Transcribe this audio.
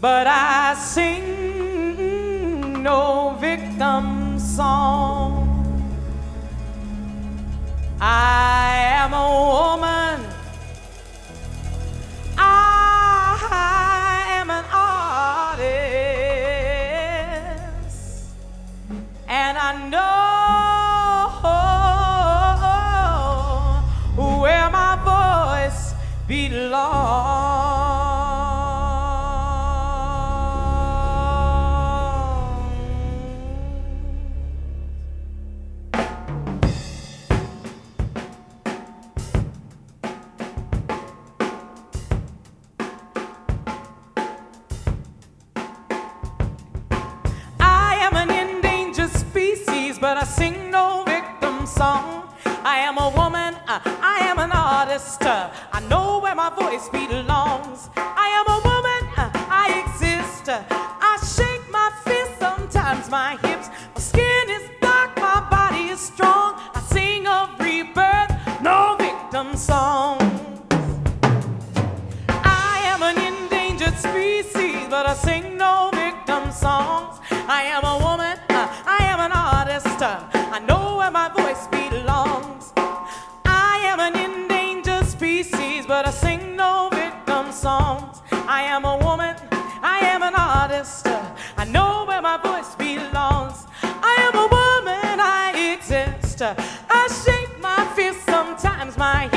but I sing no victim song. I am a woman, I am an artist, and I know where my voice belongs. But I sing no victim song. I am a woman, I am an artist. I know where my voice belongs. I am a woman, I exist. I shake my fist, sometimes my hips. My skin is dark, my body is strong. I sing of rebirth, no victim songs. I am an endangered species, but I sing no victim songs. I am a woman, I am an artist. I know where my voice belongs. I am an endangered species, but I sing no victim songs. I am a woman, I am an artist. I know where my voice belongs. I am a woman, I exist. I shake my fist, sometimes my